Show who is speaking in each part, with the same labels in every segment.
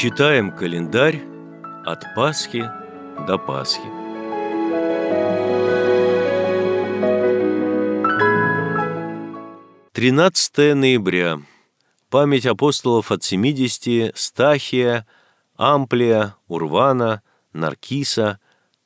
Speaker 1: Читаем календарь от Пасхи до Пасхи. Тринадцатое ноября. Память апостолов от 70: Стахия, Амплия, Урвана, Наркиса,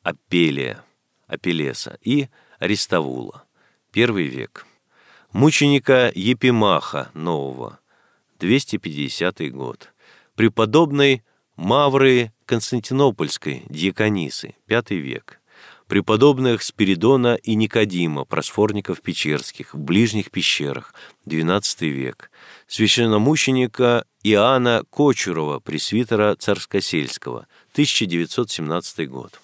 Speaker 1: Апеллеса и Аристовула. Первый век. Мученика Епимаха Нового, 250 год. Преподобной Мавры Константинопольской, дьяконисы, V век. Преподобных Спиридона и Никодима, просфорников печерских, в ближних пещерах, XII век. Священномученика Иоанна Кочурова, пресвитера Царскосельского, 1917 год.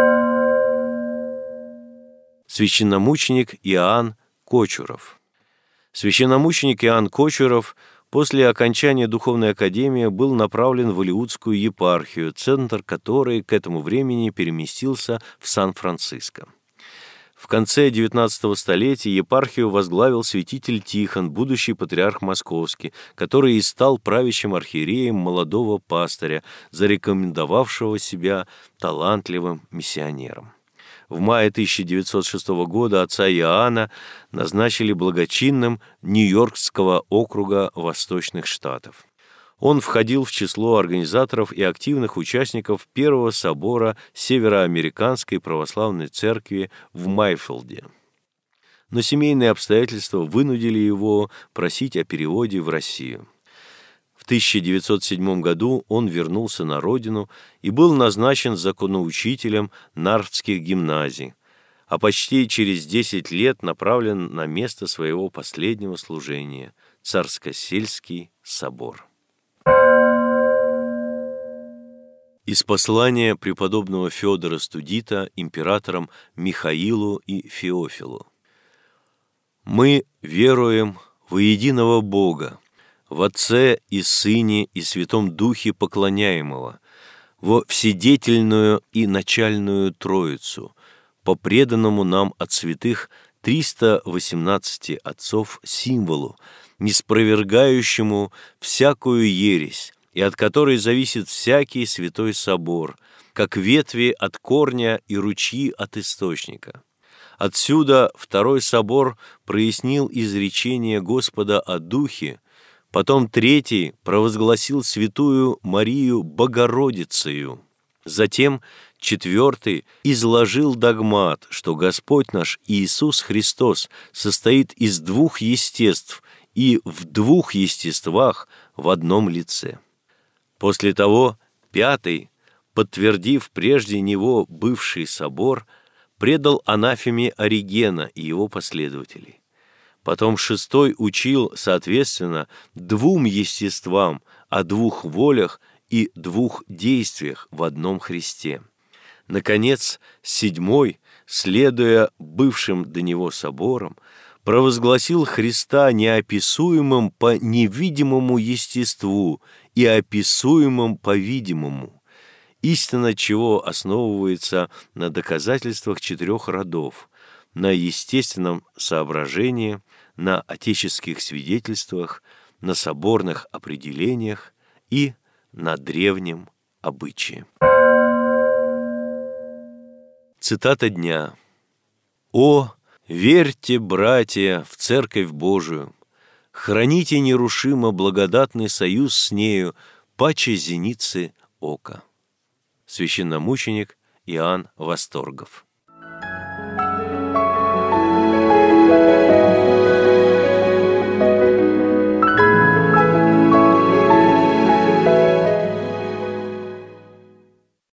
Speaker 1: Священномученик Иоанн Кочуров. Священномученик Иоанн Кочуров после окончания Духовной академии был направлен в Алиутскую епархию, центр которой к этому времени переместился в Сан-Франциско. В конце XIX столетия епархию возглавил святитель Тихон, будущий патриарх Московский, который и стал правящим архиереем молодого пастыря, зарекомендовавшего себя талантливым миссионером. В мае 1906 года отца Иоанна назначили благочинным Нью-Йоркского округа Восточных Штатов. Он входил в число организаторов и активных участников Первого собора Североамериканской православной церкви в Майфилде. Но семейные обстоятельства вынудили его просить о переводе в Россию. В 1907 году он вернулся на родину и был назначен законоучителем Нарвских гимназий, а почти через 10 лет направлен на место своего последнего служения – Царскосельский собор. Из послания преподобного Феодора Студита императорам Михаилу и Феофилу. «Мы веруем во единого Бога, в Отце и Сыне и Святом Духе поклоняемого, во вседетельную и начальную Троицу, по преданному нам от святых 318 отцов символу, неспровергающему всякую ересь, и от которой зависит всякий святой собор, как ветви от корня и ручьи от источника. Отсюда Второй собор прояснил изречение Господа о Духе, потом Третий провозгласил святую Марию Богородицею. Затем Четвертый изложил догмат, что Господь наш Иисус Христос состоит из двух естеств и в двух естествах в одном лице. После того Пятый, подтвердив прежде него бывший собор, предал анафеме Оригена и его последователей. Потом Шестой учил, соответственно, двум естествам, о двух волях и двух действиях в одном Христе. Наконец, Седьмой, следуя бывшим до него соборам, провозгласил Христа неописуемым по невидимому естеству и описуемым по видимому, истина чего основывается на доказательствах 4 родов, на естественном соображении, на отеческих свидетельствах, на соборных определениях и на древнем обычае. Цитата дня. «О, верьте, братья, в Церковь Божию, храните нерушимо благодатный союз с нею, паче зеницы ока». Священномученик Иоанн Восторгов.